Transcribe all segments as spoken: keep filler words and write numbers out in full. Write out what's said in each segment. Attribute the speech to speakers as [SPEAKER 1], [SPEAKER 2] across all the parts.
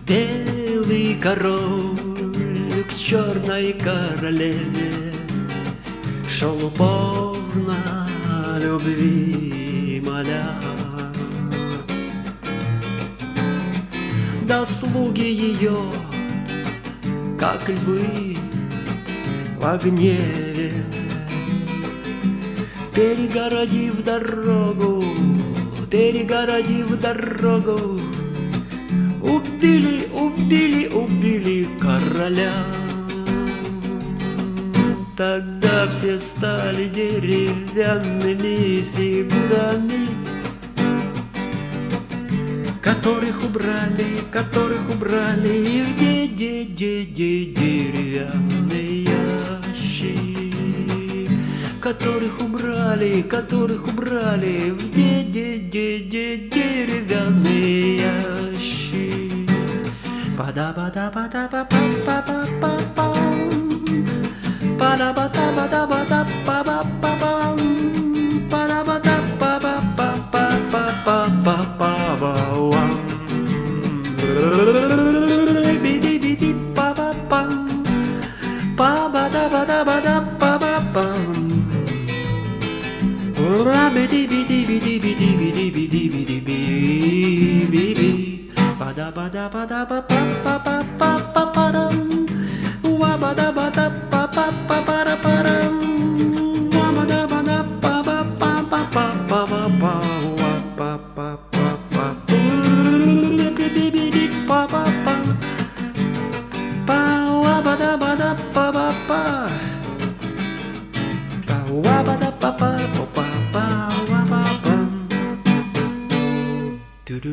[SPEAKER 1] Белый король к черной королеве шел упорно любви моля. Да слуги ее, как львы в гневе, перегородив дорогу, перегородив дорогу, убили, убили, убили короля. Тогда все стали деревянными фигурами, которых убрали, которых убрали их де-де-де-де деревянный ящик, которых убрали, которых убрали в де-де-де-де деревянный ящик. Па-да-ба-да-ба-да-ба-па-па-па-па-пам, па-да-ба-да-ба-да-ба-да-па-па-па-пам, па-да-ба-да-ба-ба-па-па-па-па-па-па-пам. Биди-биди-па-па-пам, па-ба-да-ба-да-ба-да-па-па-пам, ра-биди-биди-биди-биди-биди-биди-биди-биди, па-да-ба-да-ба-да-ба-па-па-па-па-па-парам, ва-ба-да-ба-да-па-па-па-па-ра-парам,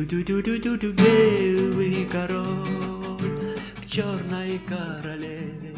[SPEAKER 1] Ду-ду-ду-ду-ду-ду, белый король к черной королеве